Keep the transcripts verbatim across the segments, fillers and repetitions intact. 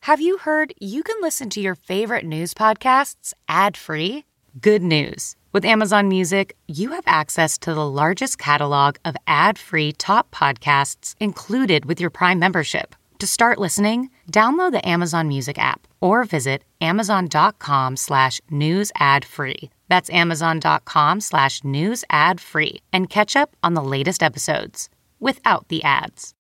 Have you heard you can listen to your favorite news podcasts ad-free? Good news. With Amazon Music, you have access to the largest catalog of ad-free top podcasts included with your Prime membership. To start listening, download the Amazon Music app or visit amazon.com slash news ad free. That's amazon.com slash news ad free and catch up on the latest episodes without the ads.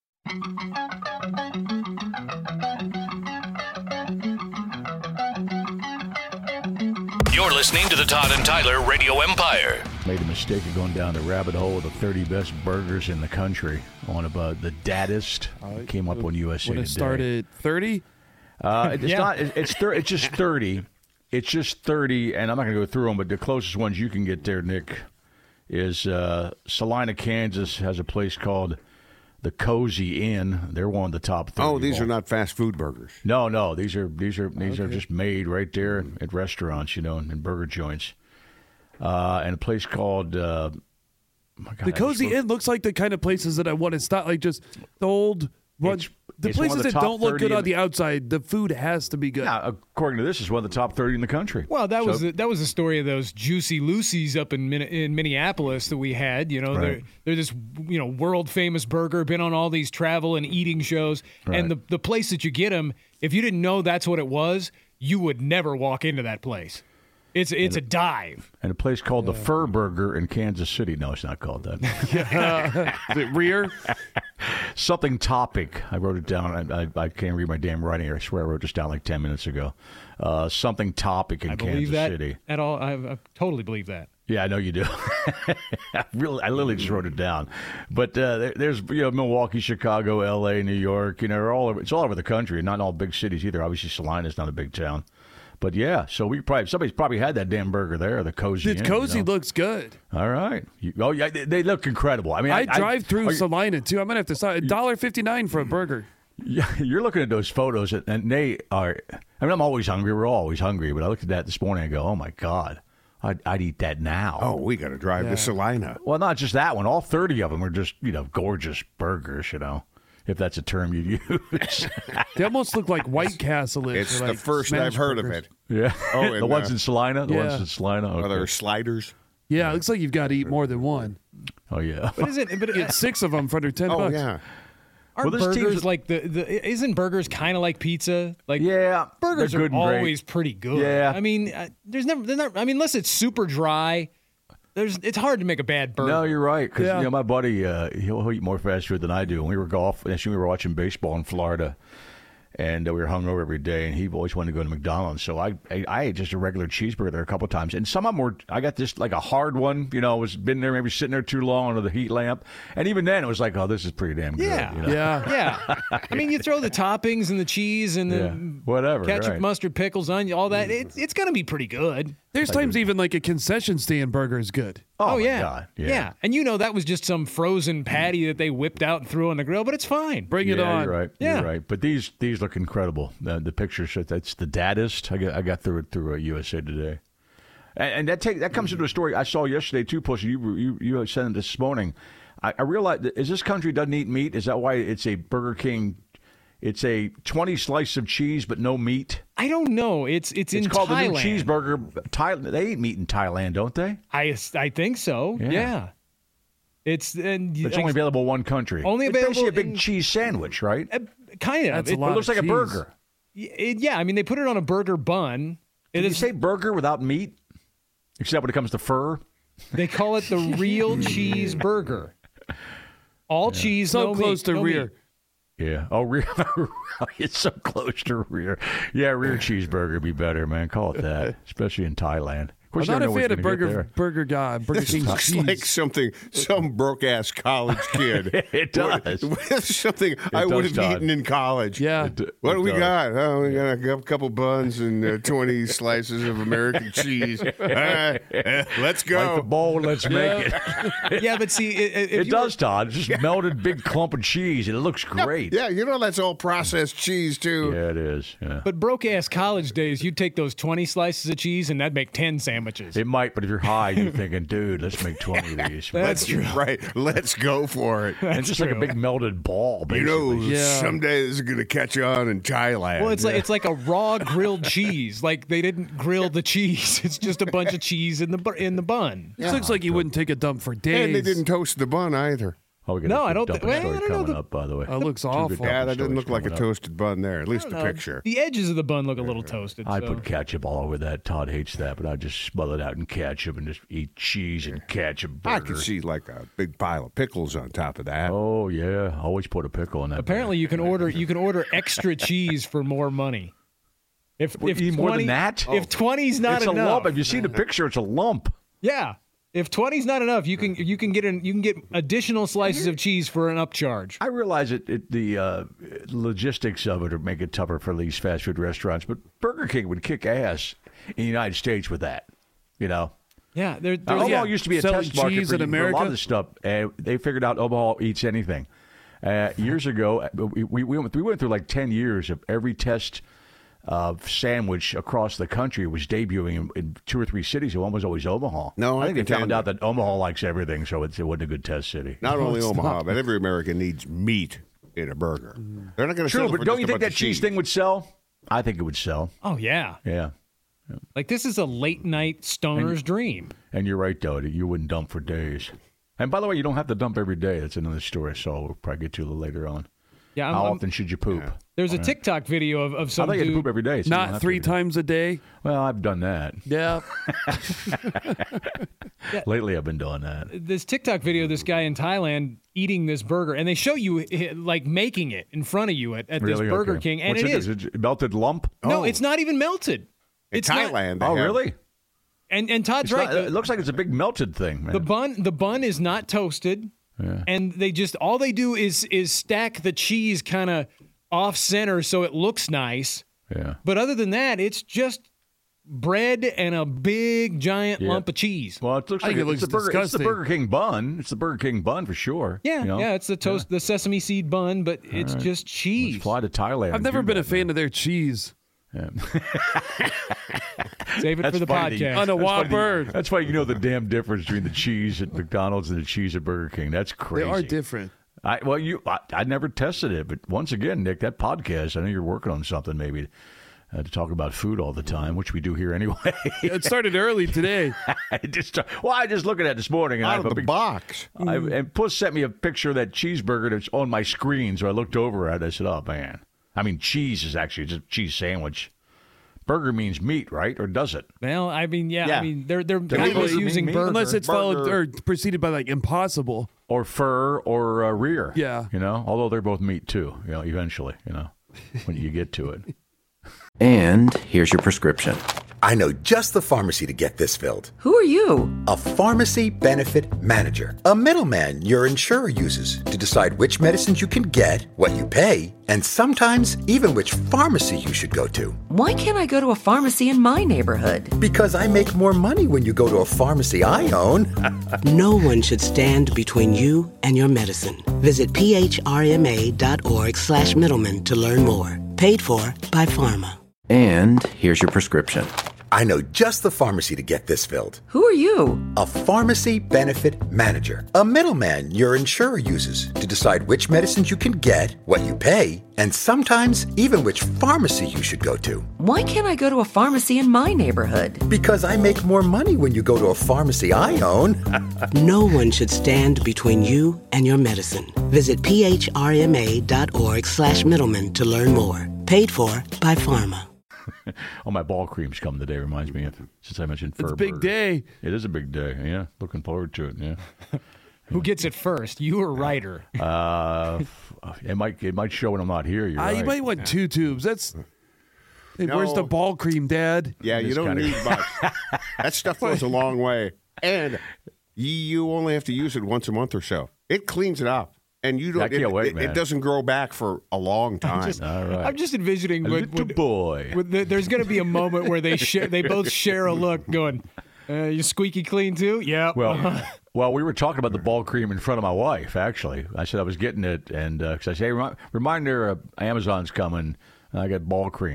You're listening to the Todd and Tyler Radio Empire. Made a mistake of going down the rabbit hole of the thirty best burgers in the country on about the Daddest. Uh, came up on U S A When it Today. started thirty? Uh, it's Yeah. not. It's it's, thir- it's just thirty. It's just thirty, and I'm not going to go through them. But the closest ones you can get there, Nick, is uh, Salina, Kansas has a place called the Cozy Inn. They're one of the top thirty. Oh, these are not fast food burgers. No, no, these are these are these Okay. are just made right there at restaurants, you know, and, and burger joints. Uh, and a place called uh, my God, The I Cozy just- Inn looks like the kind of places that I want. It's not like just the old one. It's- The it's one of places the that top don't look thirty good in on the outside, the food has to be good. Yeah, according to this, is one of the top thirty in the country. Well, that was So- the, that was the story of those Juicy Lucy's up in Min- in Minneapolis that we had. You know, Right. they're they're this you know world famous burger, been on all these travel and eating shows, Right. and the the place that you get them, if you didn't know that's what it was, you would never walk into that place. It's it's a dive. And a place called the Fur Burger in Kansas City. No, it's not called that. The rear? Something topic. I wrote it down. I, I, I can't read my damn writing here. I swear I wrote this down like ten minutes ago. Uh, something topic in I believe Kansas that City. at all. I, I totally believe that. Yeah, I know you do. I really, I literally just wrote it down. But uh, there, there's you know Milwaukee, Chicago, L A, New York. You know, they're all over, it's all over the country. Not all big cities either. Obviously, Salina's not a big town. But yeah, so we probably somebody's probably had that damn burger there, the Cozy. The Inn, Cozy you know? looks good. All right. You, oh yeah, they, they look incredible. I mean, I, I, drive through are you- Salina too. I'm gonna have to stop. one dollar fifty-nine for a burger. Yeah, you're looking at those photos, and- and they are. I mean, I'm always hungry. We're always hungry. But I looked at that this morning and go, oh my God, I'd, I'd eat that now. Oh, we got to drive to Salina. Well, not just that one. All thirty of them are just, you know, gorgeous burgers, you know, if that's a term you'd use. They almost look like White Castle. It's or the like first smash I've heard burgers. of it. yeah. Oh, the and, ones uh, in Salina? The yeah. ones in Salina? Are Okay. there sliders? Yeah, it looks like you've got to eat more than one. Oh, yeah. But isn't but Get six of them for under ten Oh, bucks. yeah. aren't Well, this team's- burgers like the, the isn't burgers kind of like pizza? Like Yeah. burgers they're are good and great. always pretty good. Yeah. I mean, uh, there's never, there's not. I mean, unless it's super dry, there's it's hard to make a bad burger. No, you're right. Because Yeah. you know, my buddy, uh, he'll, he'll eat more fast food than I do. When we were golf, actually, we were watching baseball in Florida, and uh, we were hungover every day, and he always wanted to go to McDonald's. So I, I, I ate just a regular cheeseburger there a couple of times, and some of them were. I got this like a hard one, you know, was been there maybe sitting there too long under the heat lamp, and even then it was like, oh, this is pretty damn good. Yeah. you know? Yeah. Yeah, I mean, you throw the toppings and the cheese and the Yeah. Whatever. ketchup, right. mustard, pickles, onion, all that. It, it's going to be pretty good. There's times even like a concession stand burger is good. Oh, my yeah. God. Yeah. and you know that was just some frozen patty that they whipped out and threw on the grill, but it's fine. Bring it Yeah, on. You're right. Yeah. You're right. But these these look incredible. The, the pictures, that's the Daddest. I got, I got through it through uh, U S A Today. And, and that take, that comes into a story I saw yesterday, too, Pussy. You, you, you sent it this morning. I, I realized, that, is this country doesn't eat meat? Is that why it's a Burger King? It's a twenty slice of cheese, but no meat? I don't know. It's it's, It's in called Thailand. the new cheeseburger. Thailand, they eat meat in Thailand, don't they? I I think so. Yeah. Yeah. It's and It's only available in one country. Only It's basically a available big in- cheese sandwich, right? uh, kind of. That's a It, lot It looks of like a cheese. burger. it- yeah, I mean they put it on a burger bun. It Can you is. say burger without meat? Except when it comes to fur? They call it the real cheese burger. All cheese, So no close meat, to no rear. meat. Yeah. Oh, rear. It's so close to rear. Yeah, rear cheeseburger would be better, man. Call it that, especially in Thailand. Of course, I'm you not a never know fan what's of gonna get burger there. burger guy. Burger This King looks cheese. like something some broke ass college kid. It does. What- something I does, would have Todd. eaten in college. Yeah. It- What it do we does. got? Oh, we got a cou- couple buns and uh, twenty slices of American cheese. All right, uh, let's Like the go. bowl, let's make it. Yeah, but see, i- i- if It you does, Todd. It's just melted big clump of cheese, and it looks great. Yeah, you know that's all processed cheese too. Yeah, it is. Yeah. But broke ass college days, you'd take those twenty slices of cheese and that'd make ten sandwiches. sandwiches. It might, but if you're high, you're thinking, dude, let's make twenty of these. That's true. Right. Let's go for it. And just like a true. big melted ball, You basically. know, Yeah. someday this is going to catch on in Thailand. Well, it's like it's like a raw grilled cheese. Like they didn't grill the cheese. It's just a bunch of cheese in the bu- in the bun. This looks like you wouldn't take a dump for days. and they didn't toast the bun either. Oh, we got No, a I don't dumping thi- well, story I don't know coming the- up, by the way. That looks Two good awful. Yeah, dumping that doesn't stories look like a coming up. toasted bun there, at least the No, picture. The edges of the bun look a little toasted. I so. put ketchup all over that. Todd hates that, but I just smother it out in ketchup and just eat cheese and ketchup I burger. could see like a big pile of pickles on top of that. Oh yeah, always put a pickle in that. Apparently, you can order you can order extra cheese for more money. If What, if you need more than that? if twenty's not it's a enough, lump. If you see the picture, it's a lump. yeah. If twenty's not enough, you can you can get an, you can get additional slices of cheese for an upcharge. I realize it, it the uh, logistics of it would make it tougher for these fast food restaurants, but Burger King would kick ass in the United States with that. You know, Yeah, there, Now, there's Omaha yeah. used to be a selling test market cheese for, in for a lot America? of this stuff. Uh, they figured out Omaha eats anything. Uh, years ago, we, we, we, went, we went through like ten years of every test uh, sandwich across the country was debuting in, in two or three cities, and one was always Omaha. No, I I think they contend- found out that Omaha likes everything, so it's, it wasn't a good test city. Not only it's Omaha, not. but every American needs meat in a burger. They're not going to True, settle but for don't just you a think bunch that of cheese thing would sell? I think it would sell. Oh yeah, Yeah. like this is a late night stoner's dream. And you're right, though. You wouldn't dump for days. And by the way, you don't have to dump every day. That's another story I saw. We'll probably get to a little later on. Yeah, I'm, How I'm- often should you poop? there's a TikTok video of, of I some thought you had to dude. poop every day. so you don't Not have three to. times a day. Well, I've done that. Yeah. Lately, I've been doing that. This TikTok video, this guy in Thailand eating this burger, and they show you eh, like making it in front of you at, at Really? this Burger Okay. King, and What's it is. Is it melted lump? No, Oh. it's not even melted. In It's not- Thailand. they Oh, have- really? and and Todd's It's right. not- the, it looks like it's a big melted thing, man. the bun the bun is not toasted, Yeah. and they just all they do is is stack the cheese kind of off center so it looks nice. yeah. But other than that, it's just bread and a big giant Yeah. lump of cheese. Well, it looks I like think it it's, the looks burger, it's the disgusting. Burger King bun. It's the Burger King bun for sure. Yeah, you know? yeah, it's the toast, the sesame seed bun, but it's just cheese. Let's fly to Thailand. I've and never do been that, a fan man. of their cheese. Yeah. Save it That's for the funny that you- podcast. On a That's funny Whopper. that- That's why you know the damn difference between the cheese at McDonald's and the cheese at Burger King. That's They crazy. are different. I well, you I, I never tested it, but once again, Nick, that podcast. I know you're working on something maybe uh, to talk about food all the time, which we do here anyway. It started early today. I just well, I just looking at it this morning, and I Out have of a the big, box. I, and Puss sent me a picture of that cheeseburger that's on my screen. So I looked over at it. I said, "Oh man, I mean, cheese is actually just a cheese sandwich. Burger means meat, right? Or does it? Well, I mean, yeah, I Yeah. mean, they're they're kind of burger using mean meat? burger. Unless it's followed burger. or preceded by like impossible. Or fur or uh, rear? Yeah. you know. Although they're both meat too. You know, eventually, you know, when you get to it. And here's your prescription. I know just the pharmacy to get this filled. Who are you? A pharmacy benefit manager. A middleman your insurer uses to decide which medicines you can get, what you pay, and sometimes even which pharmacy you should go to. Why can't I go to a pharmacy in my neighborhood? Because I make more money when you go to a pharmacy I own. No one should stand between you and your medicine. Visit phrma.org slash middleman to learn more. Paid for by Pharma. And here's your prescription. I know just the pharmacy to get this filled. Who are you? A pharmacy benefit manager. A middleman your insurer uses to decide which medicines you can get, what you pay, and sometimes even which pharmacy you should go to. Why can't I go to a pharmacy in my neighborhood? Because I make more money when you go to a pharmacy I own. No one should stand between you and your medicine. Visit phrma.org slash middleman to learn more. Paid for by Pharma. Oh, my ball cream's coming today. Reminds me of since I mentioned fur It's a big burger. day. It is a big day. Yeah, looking forward to it. Yeah. Who gets it first, you or Ryder? Uh, it might it might show when I'm not here. You're Uh, right. You might want two tubes. That's. Hey, No. Where's the ball cream, Dad? Yeah, you It's don't kinda- need much. That stuff goes a long way. And you only have to use it once a month or so. It cleans it up. And you don't I can't it, wait, it, man. it doesn't grow back for a long time. Just- All right. I'm just envisioning a when, little when- boy. when the- there's going to be a moment where they share, they both share a look, going, uh, "You squeaky clean too?" Yeah. Well, well, we were talking about the ball cream in front of my wife. Actually, I said I was getting it, and because I say, hey, remi- reminder, uh, Amazon's coming. And I got ball cream,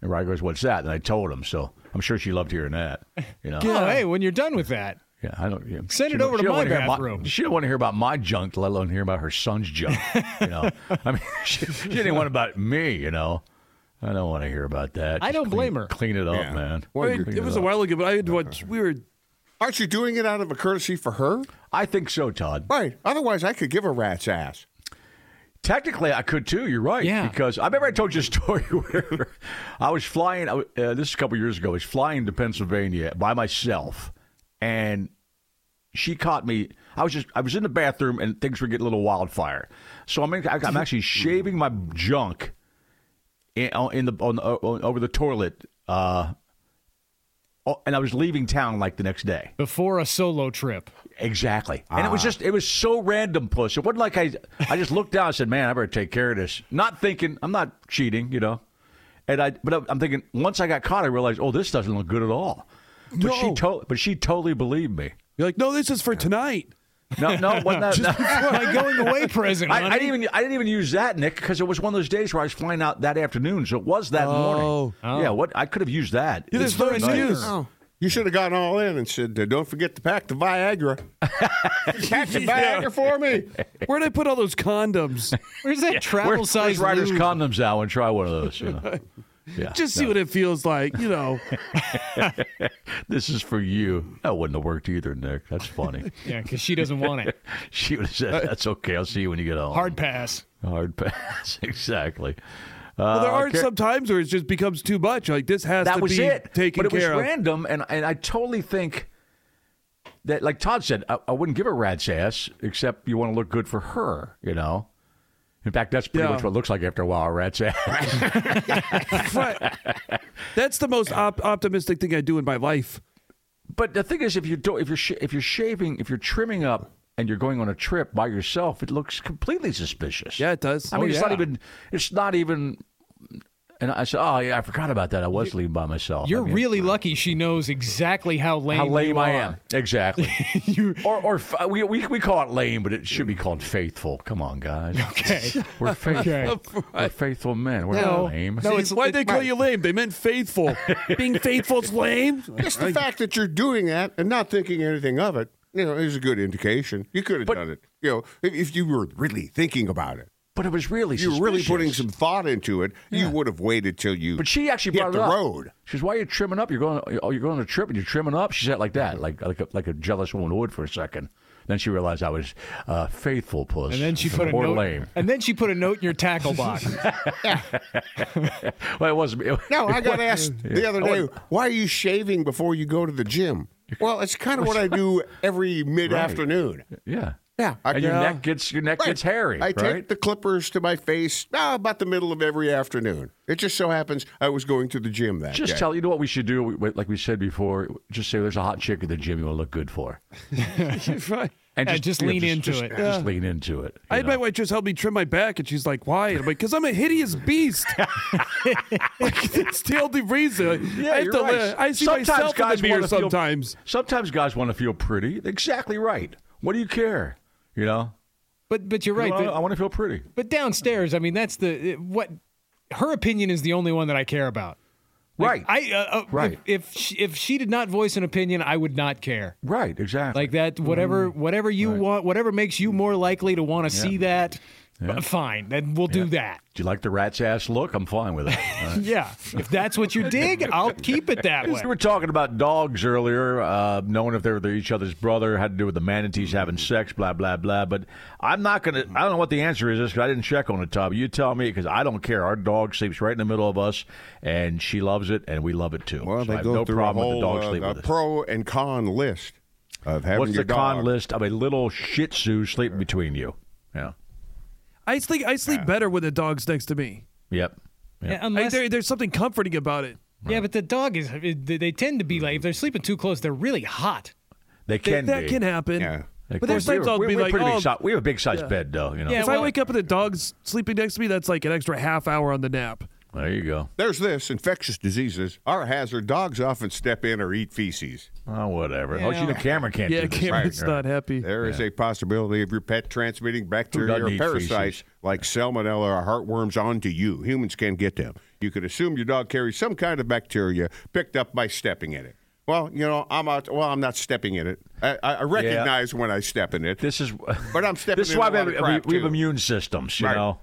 And Ryan goes, "What's that?" And I told him. So I'm sure she loved hearing that. You know. Oh, hey, when you're done with that, yeah, I don't. Yeah. Send She it don't- over she to don't my wanna hear bathroom. My, she don't want to hear about my junk, let alone hear about her son's junk. You know. I mean, she, she didn't want about me. You know. I don't want to hear about that. I Just don't clean- blame her. Clean it up, Yeah. man. Well, Right, you're- it was a while ago, but I had watched. We were. Aren't you doing it out of a courtesy for her? I think so, Todd. Right. Otherwise, I could give a rat's ass. Technically, I could too. You're right. Yeah. Because I remember I told you a story where I was flying. I w- Uh, this is a couple years ago. I was flying to Pennsylvania by myself, and she caught me. I was just. I was in the bathroom, and things were getting a little wildfire. So I'm. In, I'm actually shaving my junk in, in the on, on over the toilet. Uh, oh, and I was leaving town like the next day. before a solo trip. Exactly. And it was just, it was so random, Puss. It wasn't like I, I just looked down and said, man, I better take care of this. Not thinking, I'm not cheating, you know. And I, but I'm thinking, once I got caught, I realized, oh, this doesn't look good at all. But she, No. to, but she totally believed me. You're like, no, this is for tonight. No, no, it wasn't that. no. My going away present, I, I honey. didn't even, I didn't even use that, Nick, because it was one of those days where I was flying out that afternoon. So it was that morning. Oh. Yeah, what I could have used that. Yeah, there's It's no very excuse. nice. Oh. You should have gone all in and said, uh, don't forget to pack the Viagra. Pack the Viagra for me. Where'd I put all those condoms? Where's that travel Where's, size where's Ryder's lube? condoms out and try one of those? You know? Yeah, Just see no. what it feels like, you know. This is for you. That wouldn't have worked either, Nick. That's funny. Yeah, because she doesn't want it. She would have said, "That's okay. I'll see you when you get home." Hard pass. hard pass. Exactly. Well, there Uh, are okay. some times where it just becomes too much. Like this has That to was be it. taken but it was care of. random, and and I totally think that, like Todd said, I, I wouldn't give a rat's ass, except you want to look good for her. You know. In fact, that's pretty Yeah. much what it looks like after a while. A rat's ass. Right. That's the most op- optimistic thing I do in my life. But the thing is, if you do, if you're sh- if you're shaving, if you're trimming up, and you're going on a trip by yourself, it looks completely suspicious. Yeah, it does. I mean, Oh, it's yeah. not even. It's not even. And I said, "Oh yeah, I forgot about that. I was leaving by myself." You're I mean, really lucky she knows exactly how lame, how lame you I are. am. Exactly. or or f- we, we we call it lame, but it should be called faithful. Come on, guys. Okay. We're faithful. Okay. We're faithful men. We're No. not lame. No, it's Why'd they call you lame? They meant faithful. Being faithful's lame. Just the fact that you're doing that and not thinking anything of it, you know, is a good indication. You could have But- done it. You know, if, if you were really thinking about it, But it was really. you were really suspicious. putting some thought into it, you would have waited till you. But she actually hit brought the it up. road. She says, "Why are you trimming up? You're going. Oh, you're going on a trip and you're trimming up." She said it like that, like like a, like a jealous woman would for a second. Then she realized I was uh, faithful, puss. And then she put a or note. lame. And then she put a note in your tackle box. Well, it wasn't. It, No, I got asked the other I day, wasn't- why are you shaving before you go to the gym? Well, it's kind of what I do every mid-afternoon. Yeah. Yeah, I, And your Yeah. neck gets your neck Right. gets hairy. I right? take the clippers to my face ah, about the middle of every afternoon. It just so happens I was going to the gym that Just day. tell you know what we should do. We- Like we said before, just say there's a hot chick at the gym you want to look good for, Right. and Yeah, just you know, lean into just, it. Just lean into it. I you had my know. wife just help me trim my back, and she's like, "Why?" And I'm like, "Because I'm a hideous beast." Like, that's the only reason. Yeah, I, have you're to, right. I see Sometimes myself in guys the mirror wanna feel- sometimes. Sometimes guys want to feel pretty. Exactly right. What do you care? You know. But but you're right. I, But, want to feel pretty. but downstairs, I mean, that's the what. Her opinion is the only one that I care about. Like, Right. I uh, uh, Right. If if she, if she did not voice an opinion, I would not care. Right. Exactly. Like that, whatever whatever you Right. want, whatever makes you more likely to want to Yeah. see that. Yeah. uh, Fine, then we'll do that. Do you like the rat's ass look? I'm fine with it. All right. Yeah, if that's what you dig, I'll keep it that way. We were talking about dogs earlier, uh, knowing if they were each other's brother, had to do with the manatees having sex, blah, blah, blah. But I'm not going to, I don't know what the answer is because I didn't check on it, Tom. You tell me because I don't care. Our dog sleeps right in the middle of us, and she loves it, and we love it too. Well, So they I have go no through problem a whole with the dog uh, sleeping a with us. pro and con list of having What's your the con dog. list of a little Shih Tzu sleeping between you? Yeah. I sleep. I sleep better when the dog's next to me. Yep. Yeah, Like, unless, there, there's something comforting about it. yeah, but the dog is. They they tend to be like if they're sleeping too close, they're really hot. They can that be. can happen. Yeah. Like, But there's we times were- I'll we be we're like, pretty big oh, si- we have a big sized yeah. bed, though. You know. Yeah, If well- I wake up and the dog's sleeping next to me, that's like an extra half hour on the nap. There you go. There's this. Infectious diseases are a hazard. Dogs often step in or eat feces. Oh, whatever. Oh, you know, Cameron can't Yeah, do this. Cameron's Right. not happy. There is Yeah. a possibility of your pet transmitting bacteria doesn't or eat parasites feces? like salmonella or heartworms onto you. Humans can get them. You could assume your dog carries some kind of bacteria picked up by stepping in it. Well, you know, I'm out. Well, I'm not stepping in it. I, I recognize when I step in it. This is, but I'm stepping this is in why a we lot have, of crap, we, we have too. immune systems, you Right. know.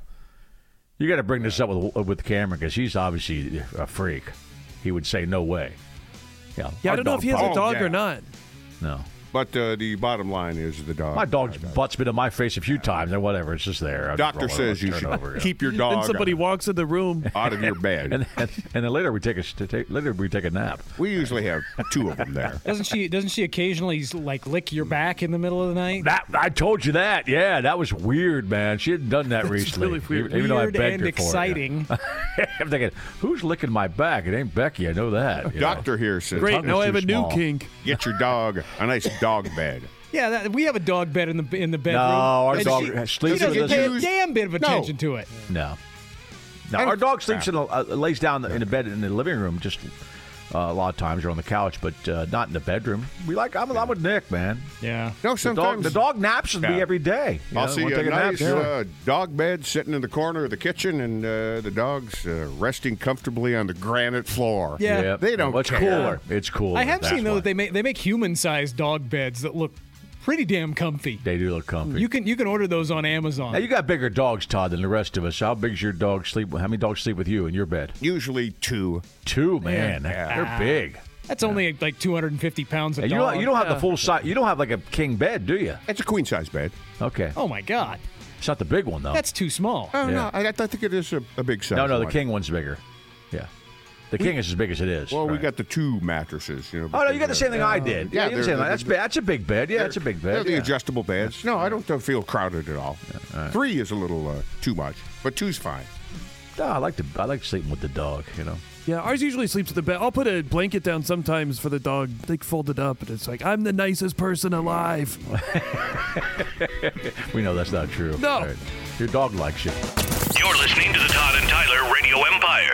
You got to bring this up with with Cameron because he's obviously a freak. He would say no way. Yeah, Yeah, I our don't know dog if he has a probably- dog yeah. or not. No. But uh, the bottom line is the dog. My dog's butt's been in my face a few times, and whatever, it's just there. I'll just Doctor roll it says over, you turn should over, yeah. keep your Then dog somebody walks in the room. out of your bed. and, and, and then later we take a to take, later we take a nap. We usually have two of them there. Doesn't she? Doesn't she occasionally like lick your back in the middle of the night? That I told you that. Yeah, that was weird, man. She hadn't done that recently. really weird. Even, even though I Weird begged and her for it, exciting. yeah. I'm thinking, who's licking my back? It ain't Becky. I know that. you know. Doctor here says, Great, tongue now is I have too a new small. kink. get your dog a nice dog bed. Yeah, that, we have a dog bed in the in the bedroom. No, our And dog she, sleeps she with doesn't us. pay a damn bit of attention to it. No. No, our dog sleeps in a, uh, lays down in the bed in the living room just uh, a lot of times or on the couch, but uh, not in the bedroom. We like I'm, I'm with Nick, man. Yeah. No, The dog, sometimes the dog naps with me Yeah. every day. You I'll know, see wanna a take nice nap? uh, dog bed sitting in the corner of the kitchen, and uh, the dog's uh, resting comfortably on the granite floor. Yeah. Yeah. They don't Well, it's care. cooler. It's cooler. I have That's seen though why. that they make they make human-sized dog beds that look pretty damn comfy. They do look comfy. You can you can order those on Amazon. Now you got bigger dogs, Todd, than the rest of us. How big's your dog sleep? How many dogs sleep with you in your bed? Usually two. Two, man. Yeah. They're big. That's only like two hundred fifty pounds a And you dog. don't, you don't have the full size. You don't have like a king bed, do you? It's a queen size bed. Okay. Oh my God, It's not the big one though. that's too small. Oh Yeah. no, I, I think it is a, a big size. no, no. The one. king one's bigger. Yeah. The king is as big as it is. Well, we Right. got the two mattresses. You know. Oh no, you got the because, same uh, thing I did. yeah, Yeah, you got the they're- same thing. they're- That's big. That's a big bed. Yeah, they're- that's a big They're bed. the yeah. adjustable beds. No, I don't uh, feel crowded at all. Three is a little uh, too much, but two's fine. No, I like to. I like sleeping with the dog. You know. Yeah, ours usually sleeps in the bed. I'll put a blanket down sometimes for the dog, like folded up, and it's like, I'm the nicest person alive. We know that's not true. No. Right. Your dog likes you. You're listening to the Todd and Tyler Radio Empire.